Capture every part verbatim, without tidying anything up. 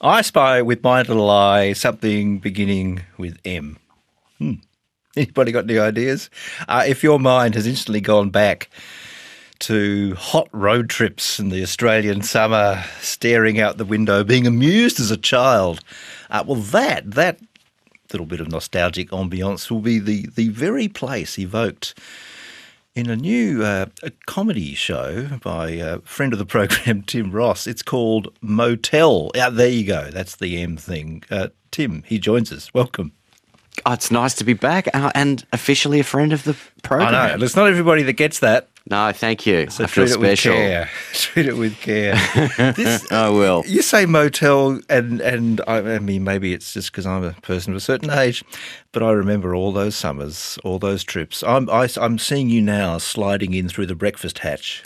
I spy with my little eye something beginning with M. Hmm. Anybody got any ideas? Uh, if your mind has instantly gone back to hot road trips in the Australian summer, staring out the window, being amused as a child, uh, well, that that little bit of nostalgic ambience will be the, the very place evoked in a new uh, a comedy show by a friend of the program, Tim Ross. It's called Motel. Yeah, there you go. That's the M thing. Uh, Tim, he joins us. Welcome. Oh, it's nice to be back uh, and officially a friend of the program. I know. It's not everybody that gets that. No, thank you. So I feel treat it special. with care. Treat it with care. This, I will. You say motel, and, and I, I mean, maybe it's just because I'm a person of a certain age, but I remember all those summers, all those trips. I'm, I, I'm seeing you now sliding in through the breakfast hatch.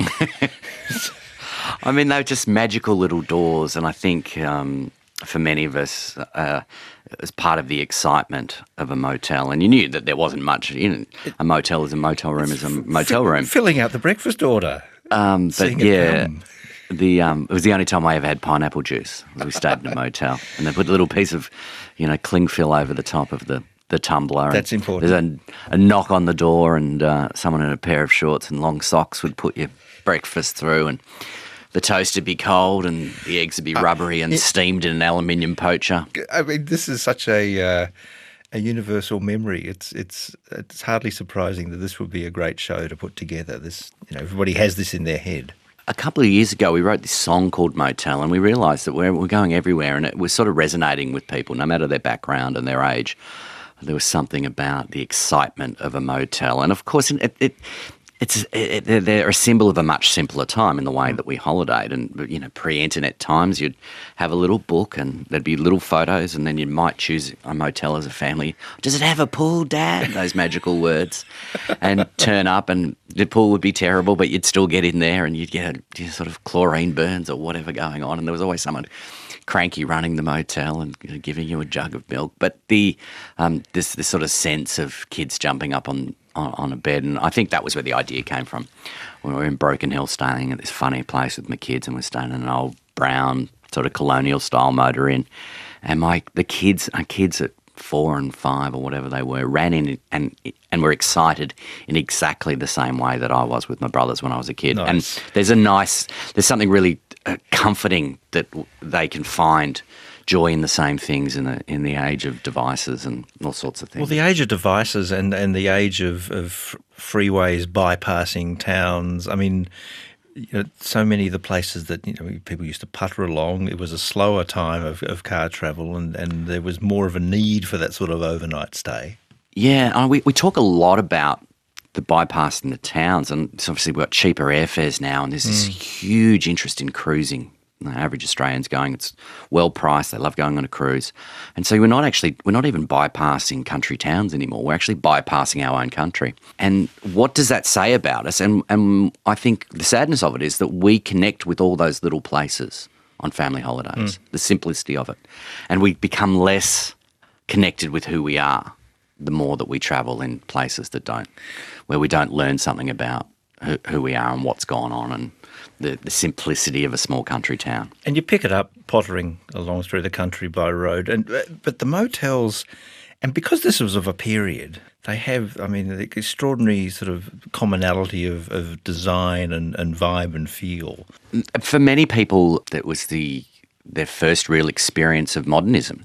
I mean, they're just magical little doors, and I think um, for many of us, uh, it was part of the excitement of a motel. And you knew that there wasn't much, you know, a motel is a motel room is a motel room. Filling out the breakfast order. Um, but Seeing it yeah, come. the um, it was the only time I ever had pineapple juice. We stayed in a motel, and they put a little piece of, you know, cling film over the top of the, the tumbler. That's and important. There's a, a knock on the door, and uh, someone in a pair of shorts and long socks would put your breakfast through, and the toast would be cold, and the eggs would be rubbery and it- steamed in an aluminium poacher. I mean, this is such a uh, a universal memory. It's it's it's hardly surprising that this would be a great show to put together. This, you know, everybody has this in their head. A couple of years ago, we wrote this song called Motel, and we realised that we're, we're going everywhere, and it was sort of resonating with people, no matter their background and their age. There was something about the excitement of a motel. And, of course, it, it, it's it, they're a symbol of a much simpler time in the way that we holidayed. And, you know, pre-internet times, you'd have a little book and there'd be little photos, and then you might choose a motel as a family. Does it have a pool, Dad? Those magical words. And turn up, and the pool would be terrible, but you'd still get in there, and you'd get a, you know, sort of chlorine burns or whatever going on. And there was always someone cranky running the motel and, you know, giving you a jug of milk. But the um, this this sort of sense of kids jumping up on, on, on a bed, and I think that was where the idea came from. We were in Broken Hill staying at this funny place with my kids, and we're staying in an old brown sort of colonial style motor inn. And my the kids, our kids at four and five or whatever they were, ran in and and were excited in exactly the same way that I was with my brothers when I was a kid. Nice. And there's a nice, there's something really uh, comforting that w- they can find joy in the same things in the in the age of devices and all sorts of things. Well, the age of devices and, and the age of, of freeways bypassing towns. I mean, you know, so many of the places that, you know, people used to putter along, it was a slower time of, of car travel, and, and there was more of a need for that sort of overnight stay. Yeah, uh, we, we talk a lot about the bypassing the towns, and it's obviously we've got cheaper airfares now, and there's this huge interest in cruising. The average Australian's going, it's well priced, they love going on a cruise. And so we're not actually, we're not even bypassing country towns anymore, we're actually bypassing our own country. And what does that say about us? And, and I think the sadness of it is that we connect with all those little places on family holidays, the simplicity of it. And we become less connected with who we are the more that we travel in places that don't, where we don't learn something about who, who we are and what's gone on, and the, the simplicity of a small country town. And you pick it up pottering along through the country by road. And but the motels, and because this was of a period, they have, I mean, the extraordinary sort of commonality of, of design and, and vibe and feel. For many people, that was the their first real experience of modernism.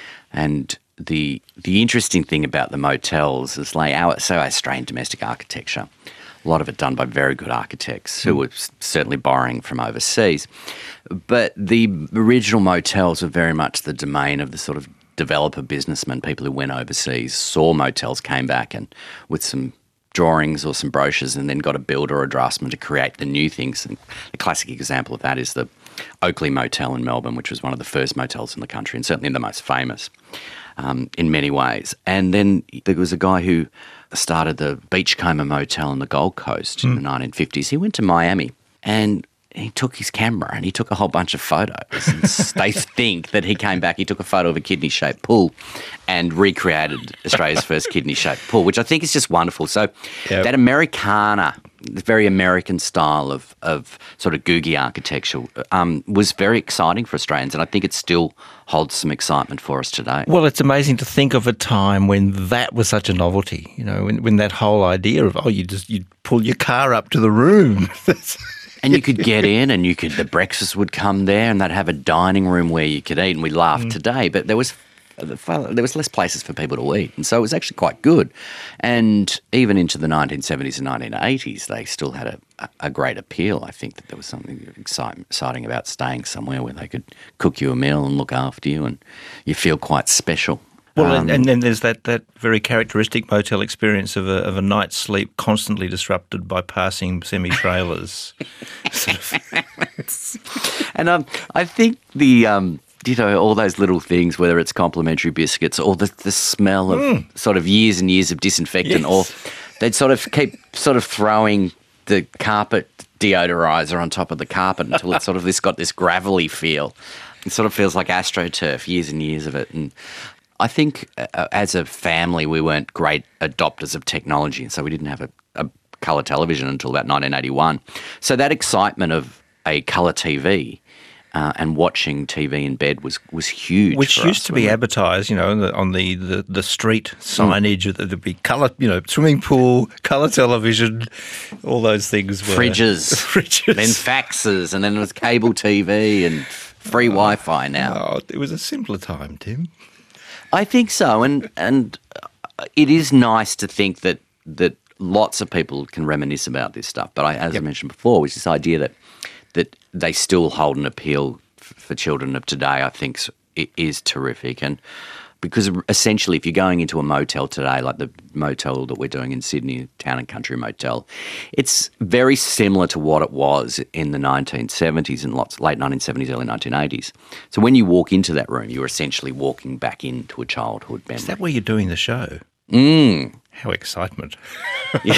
And the the interesting thing about the motels is, like our, so our Australian domestic architecture, a lot of it done by very good architects who were certainly borrowing from overseas. But the original motels were very much the domain of the sort of developer businessmen, people who went overseas, saw motels, came back and with some drawings or some brochures, and then got a builder or a draftsman to create the new things. And the classic example of that is the Oakley Motel in Melbourne, which was one of the first motels in the country and certainly the most famous um, in many ways. And then there was a guy who started the Beachcomber Motel on the Gold Coast in the nineteen fifties. He went to Miami and he took his camera and he took a whole bunch of photos. And they think that he came back, he took a photo of a kidney-shaped pool and recreated Australia's first kidney-shaped pool, which I think is just wonderful. So Yep. that Americana very American style of, of sort of googie architecture um, was very exciting for Australians, and I think it still holds some excitement for us today. Well, it's amazing to think of a time when that was such a novelty, you know, when, when that whole idea of, oh, you just, you'd pull your car up to the room. And you could get in and you could, the breakfast would come there and they'd have a dining room where you could eat, and we laugh mm. today, but there was there was less places for people to eat, and so it was actually quite good. And even into the nineteen seventies and nineteen eighties, they still had a, a great appeal. I think that there was something exciting about staying somewhere where they could cook you a meal and look after you, and you feel quite special. Well, um, and then there's that, that very characteristic motel experience of a, of a night's sleep constantly disrupted by passing semi-trailers. sort of. And um, I think the... Um, you know, all those little things, whether it's complimentary biscuits or the, the smell of mm. sort of years and years of disinfectant, yes. or they'd sort of keep sort of throwing the carpet deodorizer on top of the carpet until it's sort of this got this gravelly feel. It sort of feels like AstroTurf, years and years of it. And I think uh, as a family, we weren't great adopters of technology, and so we didn't have a, a colour television until about nineteen eighty-one. So that excitement of a colour T V Uh, and watching T V in bed was, was huge. Which for used us, to be advertised, you know, on the on the, the, the street signage. Mm. There'd be colour, you know, swimming pool, colour television, all those things. Were fridges, fridges, then faxes, and then there was cable T V and free oh, Wi-Fi now. Oh, it was a simpler time, Tim. I think so, and and it is nice to think that that lots of people can reminisce about this stuff. But I, as yep. I mentioned before, was this idea that. that they still hold an appeal for children of today, I think it is terrific. And because essentially if you're going into a motel today, like the motel that we're doing in Sydney, Town and Country Motel, it's very similar to what it was in the nineteen seventies and lots late nineteen seventies, early nineteen eighties. So when you walk into that room, you're essentially walking back into a childhood memory. Is that where you're doing the show? Mm. How excitement. Yeah.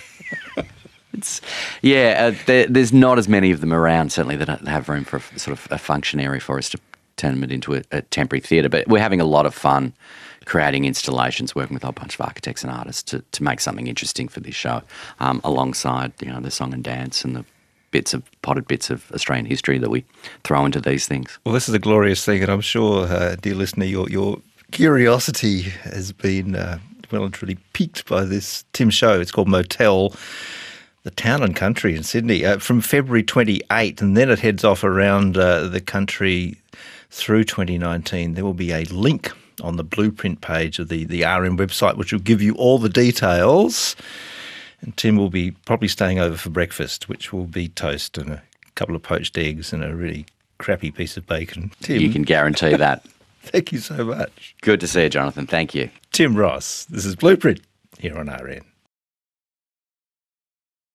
It's, yeah, uh, there, there's not as many of them around, certainly, that have room for a, sort of a function area for us to turn it into a, a temporary theatre. But we're having a lot of fun creating installations, working with a whole bunch of architects and artists to, to make something interesting for this show, um, alongside, you know, the song and dance and the bits of potted bits of Australian history that we throw into these things. Well, this is a glorious thing, and I'm sure, uh, dear listener, your your curiosity has been uh, well and truly piqued by this Tim show. It's called Motel, the Town and Country in Sydney, uh, from February twenty-eighth, and then it heads off around uh, the country through twenty nineteen. There will be a link on the blueprint page of the, the R M website, which will give you all the details. And Tim will be probably staying over for breakfast, which will be toast and a couple of poached eggs and a really crappy piece of bacon. Tim, you can guarantee that. Thank you so much. Good to see you, Jonathan. Thank you. Tim Ross. This is Blueprint here on R N.